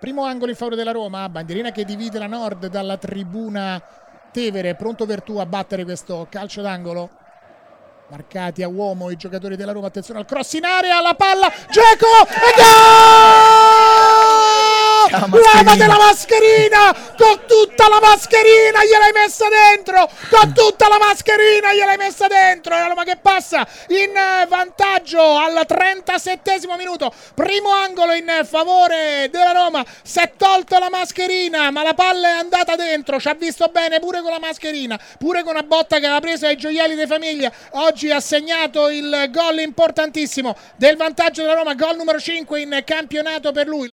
Primo angolo in favore della Roma, bandierina che divide la Nord dalla tribuna Tevere, pronto Vertù a battere questo calcio d'angolo. Marcati a uomo i giocatori della Roma, attenzione al cross in area, la palla, Dzeko e gol! Lavate la mascherina, con tutta la mascherina gliel'hai messa dentro, con tutta la mascherina gliel'hai messa dentro, e la Roma che passa in vantaggio al 37esimo minuto, primo angolo in favore della Roma, si è tolto la mascherina ma la palla è andata dentro, ci ha visto bene pure con la mascherina, pure con una botta che aveva preso ai gioielli di famiglia. Oggi ha segnato il gol importantissimo del vantaggio della Roma, gol numero 5 in campionato per lui.